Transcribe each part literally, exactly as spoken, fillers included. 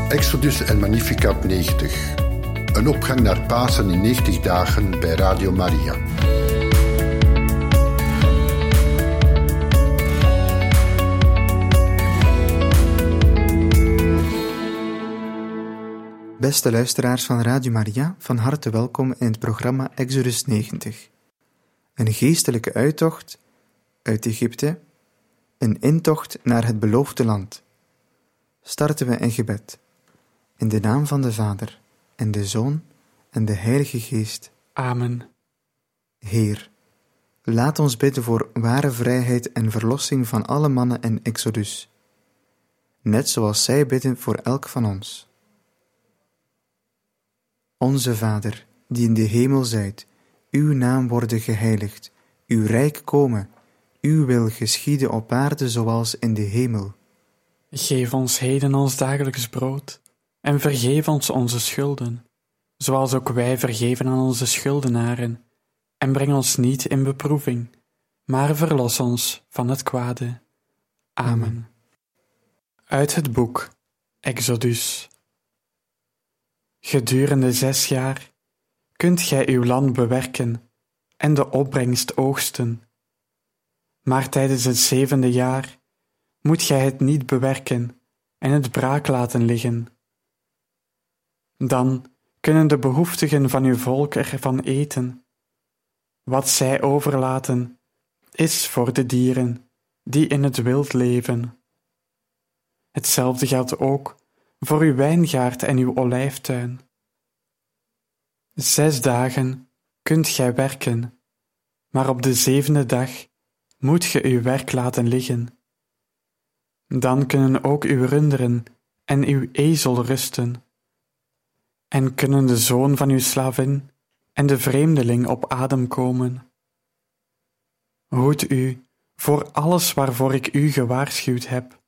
Exodus en Magnificat negentig. Een opgang naar Pasen in negentig dagen bij Radio Maria. Beste luisteraars van Radio Maria, van harte welkom in het programma Exodus negentig. Een geestelijke uittocht uit Egypte, een intocht naar het beloofde land. Starten we in gebed. In de naam van de Vader, en de Zoon, en de Heilige Geest. Amen. Heer, laat ons bidden voor ware vrijheid en verlossing van alle mannen in Exodus, net zoals zij bidden voor elk van ons. Onze Vader, die in de hemel zijt, uw naam worden geheiligd, uw rijk komen, uw wil geschieden op aarde zoals in de hemel. Geef ons heden ons dagelijks brood, en vergeef ons onze schulden, zoals ook wij vergeven aan onze schuldenaren, en breng ons niet in beproeving, maar verlos ons van het kwade. Amen. Amen. Uit het boek Exodus. Gedurende zes jaar kunt gij uw land bewerken en de opbrengst oogsten. Maar tijdens het zevende jaar moet gij het niet bewerken en het braak laten liggen. Dan kunnen de behoeftigen van uw volk ervan eten. Wat zij overlaten is voor de dieren die in het wild leven. Hetzelfde geldt ook voor uw wijngaard en uw olijftuin. Zes dagen kunt gij werken, maar op de zevende dag moet ge uw werk laten liggen. Dan kunnen ook uw runderen en uw ezel rusten, en kunnen de zoon van uw slavin en de vreemdeling op adem komen. Hoed u voor alles waarvoor ik u gewaarschuwd heb.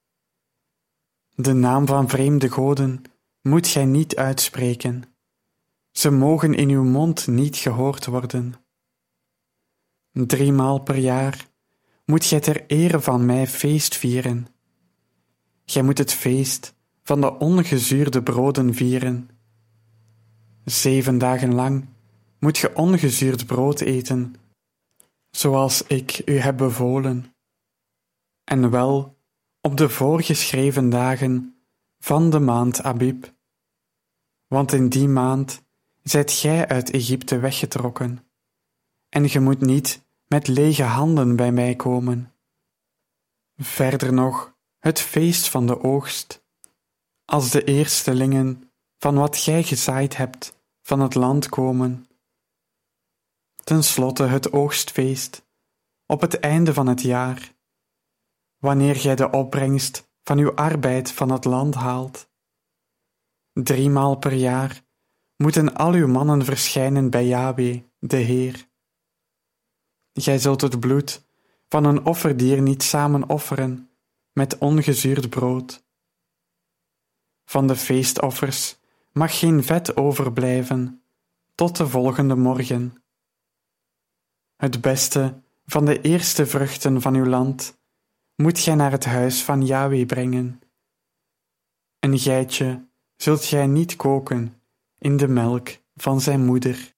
De naam van vreemde goden moet gij niet uitspreken. Ze mogen in uw mond niet gehoord worden. Driemaal per jaar moet gij ter ere van mij feest vieren. Gij moet het feest van de ongezuurde broden vieren. Zeven dagen lang moet ge ongezuurd brood eten, zoals ik u heb bevolen. En wel op de voorgeschreven dagen van de maand Abib. Want in die maand zijt gij uit Egypte weggetrokken, en ge moet niet met lege handen bij mij komen. Verder nog het feest van de oogst, als de eerstelingen van wat gij gezaaid hebt van het land komen. Ten slotte het oogstfeest op het einde van het jaar, wanneer gij de opbrengst van uw arbeid van het land haalt. Driemaal per jaar moeten al uw mannen verschijnen bij Yahweh, de Heer. Gij zult het bloed van een offerdier niet samen offeren met ongezuurd brood. Van de feestoffers mag geen vet overblijven tot de volgende morgen. Het beste van de eerste vruchten van uw land moet gij naar het huis van Yahweh brengen. Een geitje zult gij niet koken in de melk van zijn moeder.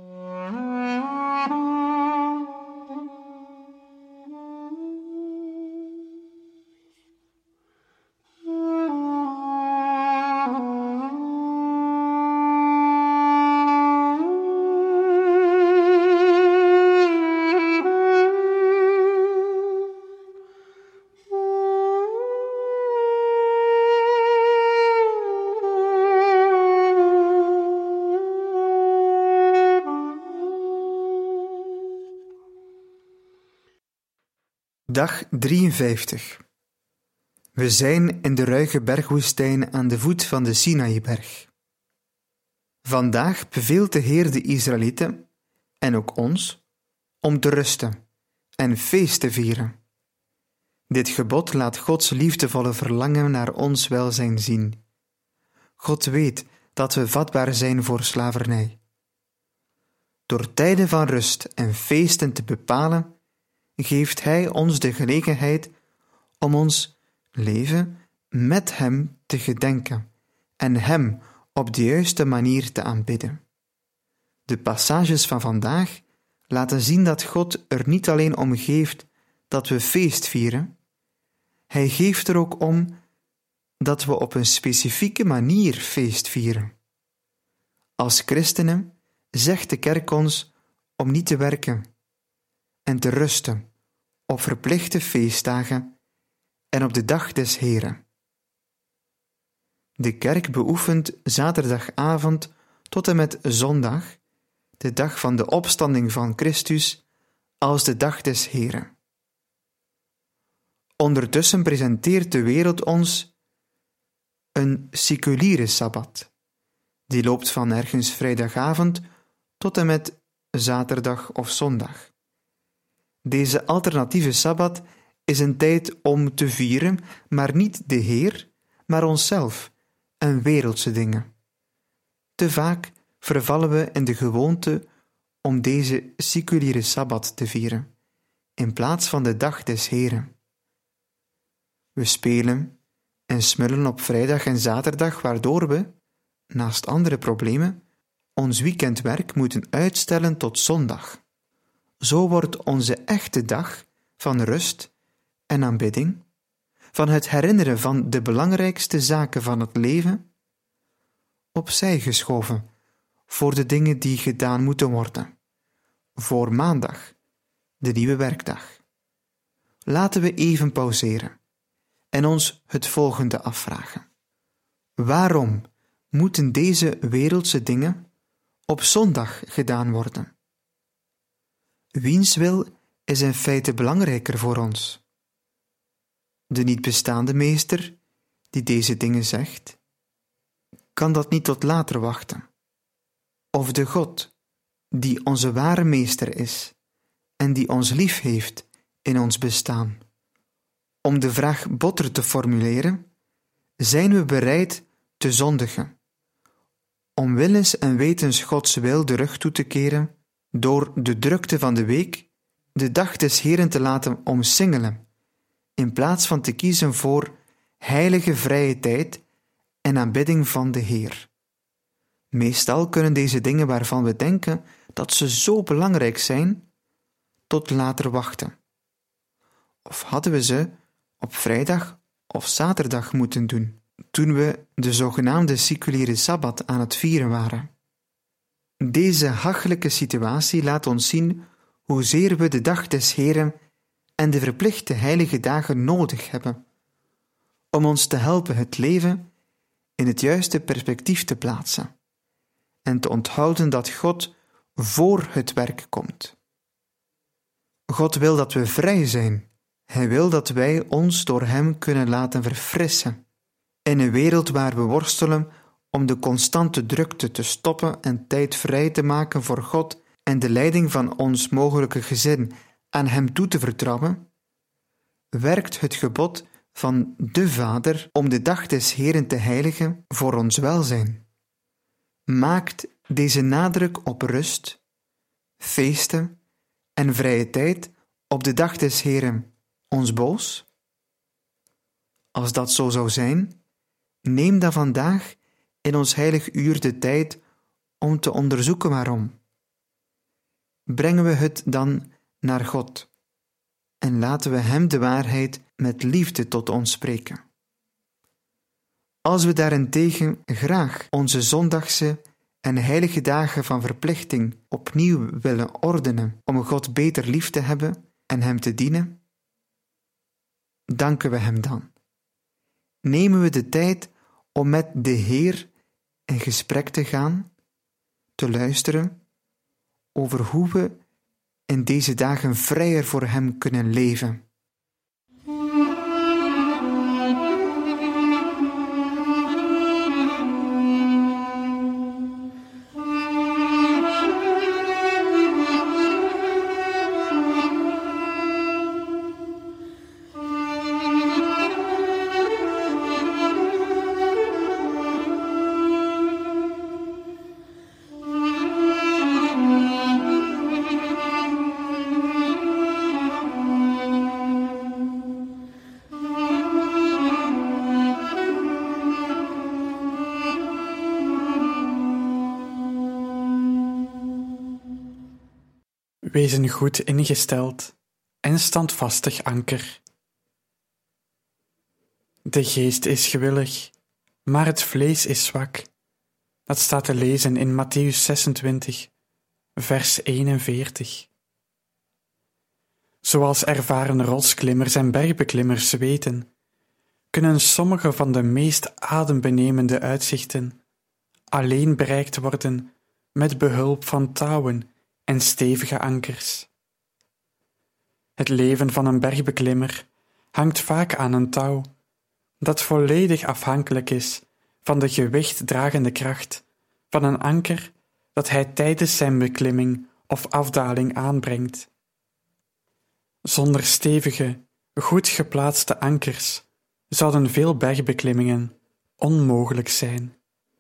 Dag drieënvijftig. We zijn in de ruige bergwoestijn aan de voet van de Sinaïberg. Vandaag beveelt de Heer de Israëlieten, en ook ons, om te rusten en feest te vieren. Dit gebod laat Gods liefdevolle verlangen naar ons welzijn zien. God weet dat we vatbaar zijn voor slavernij. Door tijden van rust en feesten te bepalen, geeft Hij ons de gelegenheid om ons leven met Hem te gedenken en Hem op de juiste manier te aanbidden. De passages van vandaag laten zien dat God er niet alleen om geeft dat we feest vieren, Hij geeft er ook om dat we op een specifieke manier feest vieren. Als christenen zegt de kerk ons om niet te werken en te rusten op verplichte feestdagen en op de dag des Heren. De kerk beoefent zaterdagavond tot en met zondag, de dag van de opstanding van Christus, als de dag des Heren. Ondertussen presenteert de wereld ons een seculiere sabbat. Die loopt van ergens vrijdagavond tot en met zaterdag of zondag. Deze alternatieve sabbat is een tijd om te vieren, maar niet de Heer, maar onszelf en wereldse dingen. Te vaak vervallen we in de gewoonte om deze seculiere sabbat te vieren, in plaats van de dag des Heren. We spelen en smullen op vrijdag en zaterdag, waardoor we, naast andere problemen, ons weekendwerk moeten uitstellen tot zondag. Zo wordt onze echte dag van rust en aanbidding, van het herinneren van de belangrijkste zaken van het leven, opzij geschoven voor de dingen die gedaan moeten worden, voor maandag, de nieuwe werkdag. Laten we even pauzeren en ons het volgende afvragen. Waarom moeten deze wereldse dingen op zondag gedaan worden? Wiens wil is in feite belangrijker voor ons? De niet bestaande meester, die deze dingen zegt, kan dat niet tot later wachten? Of de God, die onze ware meester is en die ons lief heeft in ons bestaan? Om de vraag botter te formuleren, zijn we bereid te zondigen, om willens en wetens Gods wil de rug toe te keren, door de drukte van de week de dag des Heren te laten omsingelen, in plaats van te kiezen voor heilige vrije tijd en aanbidding van de Heer. Meestal kunnen deze dingen waarvan we denken dat ze zo belangrijk zijn, tot later wachten. Of hadden we ze op vrijdag of zaterdag moeten doen, toen we de zogenaamde seculiere sabbat aan het vieren waren. Deze hachelijke situatie laat ons zien hoezeer we de dag des Heren en de verplichte heilige dagen nodig hebben, om ons te helpen het leven in het juiste perspectief te plaatsen en te onthouden dat God voor het werk komt. God wil dat we vrij zijn. Hij wil dat wij ons door Hem kunnen laten verfrissen in een wereld waar we worstelen om de constante drukte te stoppen en tijd vrij te maken voor God en de leiding van ons mogelijke gezin aan Hem toe te vertrouwen, werkt het gebod van de Vader om de dag des Heren te heiligen voor ons welzijn. Maakt deze nadruk op rust, feesten en vrije tijd op de dag des Heren ons boos? Als dat zo zou zijn, neem dan vandaag in ons heilig uur de tijd om te onderzoeken waarom. Brengen we het dan naar God en laten we Hem de waarheid met liefde tot ons spreken. Als we daarentegen graag onze zondagse en heilige dagen van verplichting opnieuw willen ordenen om God beter lief te hebben en Hem te dienen, danken we Hem dan. Nemen we de tijd om met de Heer in gesprek te gaan, te luisteren over hoe we in deze dagen vrijer voor Hem kunnen leven. Wees een goed ingesteld en standvastig anker. De geest is gewillig, maar het vlees is zwak. Dat staat te lezen in Mattheüs zesentwintig, vers eenenveertig. Zoals ervaren rotsklimmers en bergbeklimmers weten, kunnen sommige van de meest adembenemende uitzichten alleen bereikt worden met behulp van touwen en stevige ankers. Het leven van een bergbeklimmer hangt vaak aan een touw dat volledig afhankelijk is van de gewichtdragende kracht van een anker dat hij tijdens zijn beklimming of afdaling aanbrengt. Zonder stevige, goed geplaatste ankers zouden veel bergbeklimmingen onmogelijk zijn.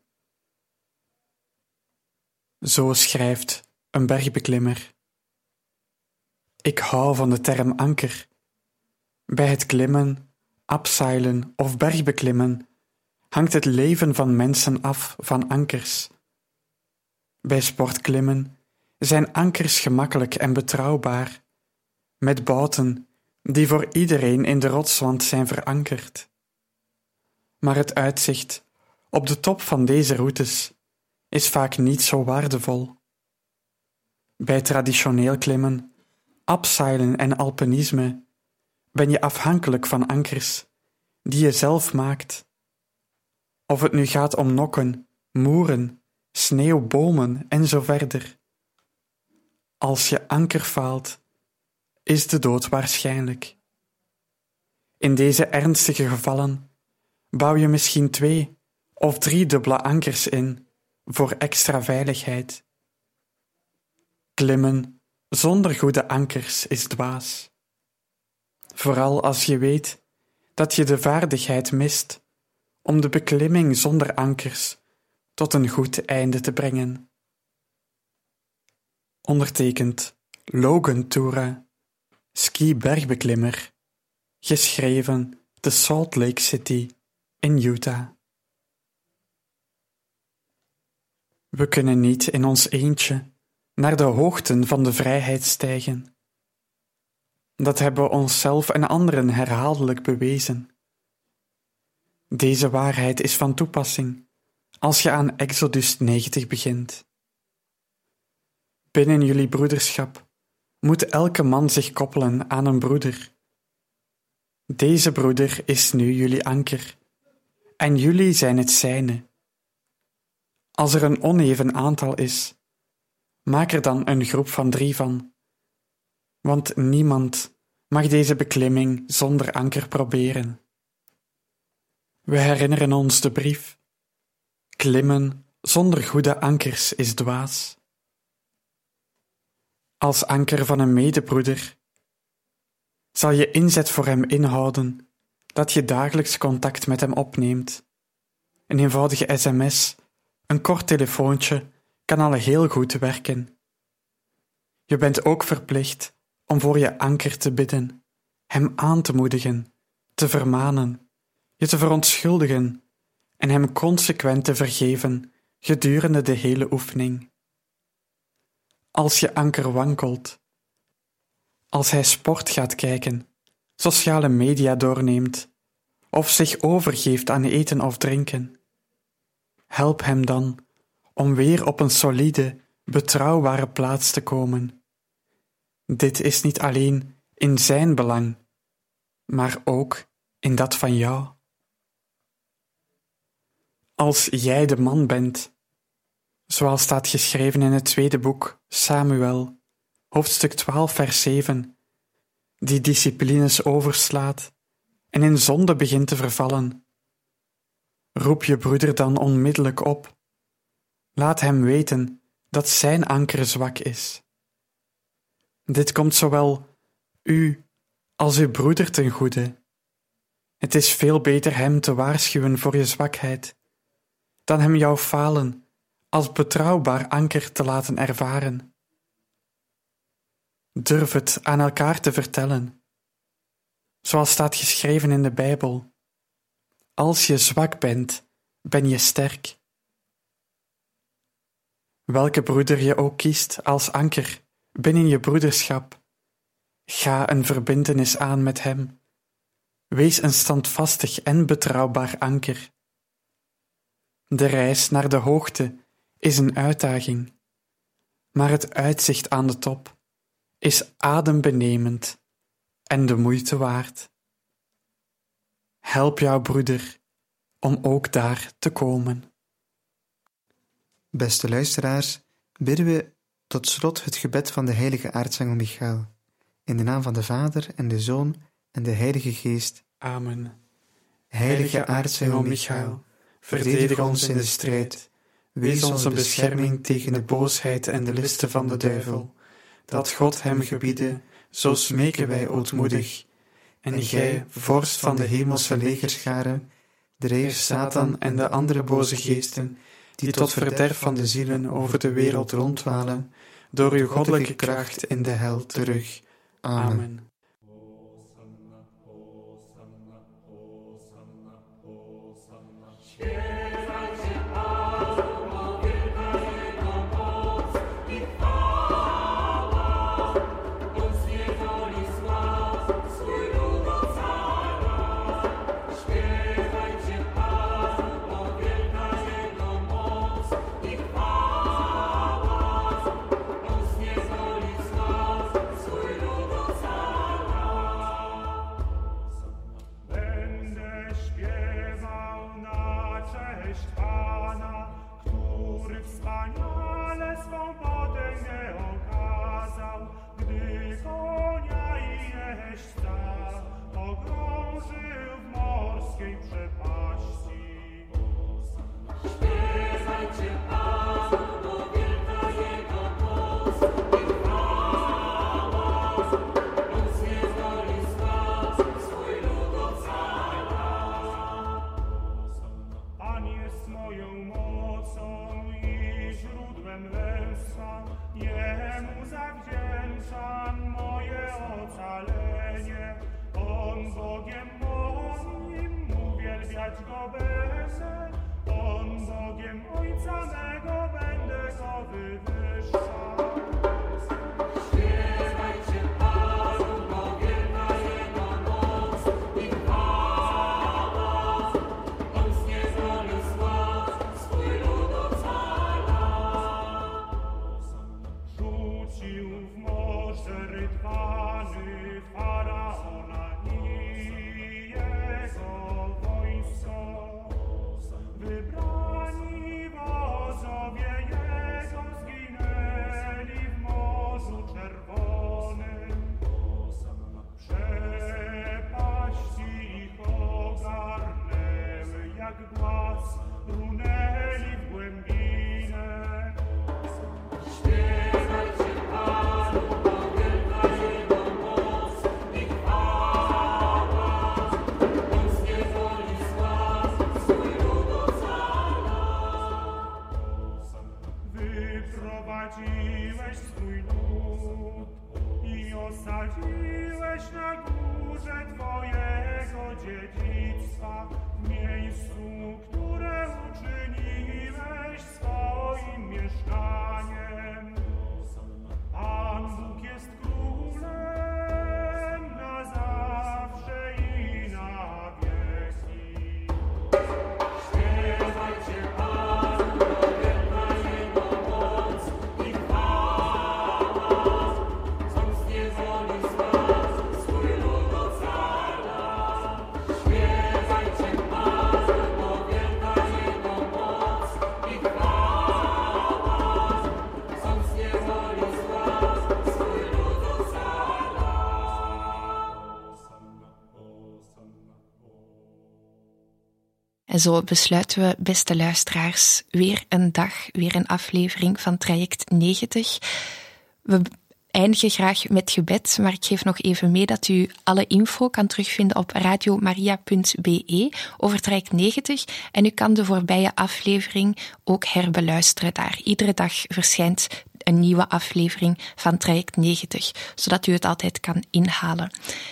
Zo schrijft een bergbeklimmer: Ik hou van de term anker. Bij het klimmen, abseilen of bergbeklimmen hangt het leven van mensen af van ankers. Bij sportklimmen zijn ankers gemakkelijk en betrouwbaar, met bouten die voor iedereen in de rotswand zijn verankerd. Maar het uitzicht op de top van deze routes is vaak niet zo waardevol. Bij traditioneel klimmen, abseilen en alpinisme ben je afhankelijk van ankers die je zelf maakt. Of het nu gaat om nokken, moeren, sneeuwbomen en zo verder. Als je anker faalt, is de dood waarschijnlijk. In deze ernstige gevallen bouw je misschien twee of drie dubbele ankers in voor extra veiligheid. Klimmen zonder goede ankers is dwaas. Vooral als je weet dat je de vaardigheid mist om de beklimming zonder ankers tot een goed einde te brengen. Ondertekend Logan Tura, ski-bergbeklimmer, geschreven te Salt Lake City in Utah. We kunnen niet in ons eentje naar de hoogten van de vrijheid stijgen. Dat hebben we onszelf en anderen herhaaldelijk bewezen. Deze waarheid is van toepassing als je aan Exodus negentig begint. Binnen jullie broederschap moet elke man zich koppelen aan een broeder. Deze broeder is nu jullie anker, en jullie zijn het zijne. Als er een oneven aantal is, maak er dan een groep van drie van, want niemand mag deze beklimming zonder anker proberen. We herinneren ons de brief: klimmen zonder goede ankers is dwaas. Als anker van een medebroeder zal je inzet voor hem inhouden dat je dagelijks contact met hem opneemt. Een eenvoudige sms, een kort telefoontje kan al heel goed werken. Je bent ook verplicht om voor je anker te bidden, hem aan te moedigen, te vermanen, je te verontschuldigen en hem consequent te vergeven gedurende de hele oefening. Als je anker wankelt, als hij sport gaat kijken, sociale media doorneemt of zich overgeeft aan eten of drinken, help hem dan om weer op een solide, betrouwbare plaats te komen. Dit is niet alleen in zijn belang, maar ook in dat van jou. Als jij de man bent, zoals staat geschreven in het tweede boek Samuel, hoofdstuk twaalf vers zeven, die disciplines overslaat en in zonde begint te vervallen, roep je broeder dan onmiddellijk op. Laat hem weten dat zijn anker zwak is. Dit komt zowel u als uw broeder ten goede. Het is veel beter hem te waarschuwen voor je zwakheid, dan hem jouw falen als betrouwbaar anker te laten ervaren. Durf het aan elkaar te vertellen. Zoals staat geschreven in de Bijbel: als je zwak bent, ben je sterk. Welke broeder je ook kiest als anker, binnen je broederschap. Ga een verbintenis aan met hem. Wees een standvastig en betrouwbaar anker. De reis naar de hoogte is een uitdaging, maar het uitzicht aan de top is adembenemend en de moeite waard. Help jouw broeder om ook daar te komen. Beste luisteraars, bidden we tot slot het gebed van de heilige aartsengel Michael. In de naam van de Vader en de Zoon en de Heilige Geest. Amen. Heilige aartsengel Michael, verdedig ons in de strijd. Wees onze bescherming tegen de boosheid en de listen van de duivel. Dat God hem gebiede, zo smeken wij ootmoedig. En gij, vorst van de hemelse legerscharen, drijf Satan en de andere boze geesten, die tot verderf van de zielen over de wereld rondwalen, door uw goddelijke kracht in de hel terug. Amen. Amen. En zo besluiten we, beste luisteraars, weer een dag, weer een aflevering van Traject negentig. We eindigen graag met gebed, maar ik geef nog even mee dat u alle info kan terugvinden op radiomaria punt b e over Traject negentig. En u kan de voorbije aflevering ook herbeluisteren daar. Iedere dag verschijnt een nieuwe aflevering van Traject negentig, zodat u het altijd kan inhalen.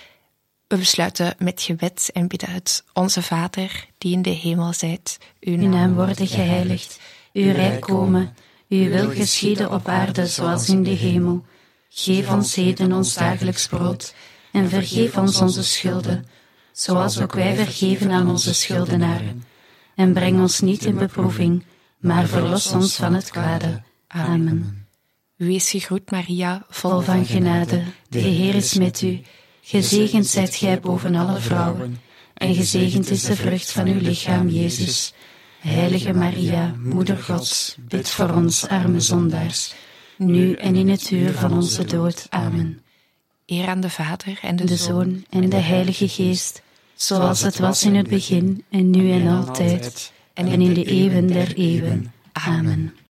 We besluiten met gebed en bidden het: Onze Vader, die in de hemel zijt, uw Uw naam worden geheiligd, uw rijk komen, uw wil geschieden op aarde zoals in de hemel. Geef ons heden ons dagelijks brood, en vergeef ons onze schulden, zoals ook wij vergeven aan onze schuldenaren. En breng ons niet in beproeving, maar verlos ons van het kwade. Amen. Wees gegroet, Maria, Vol van genade, de Heer is met u. Gezegend zijt gij boven alle vrouwen, en gezegend is de vrucht van uw lichaam, Jezus. Heilige Maria, Moeder Gods, bid voor ons arme zondaars, nu en in het uur van onze dood. Amen. Eer aan de Vader en de, De Zoon Zoon en de Heilige Geest, zoals het was in het begin, en nu en altijd, en in de eeuwen der eeuwen. Amen.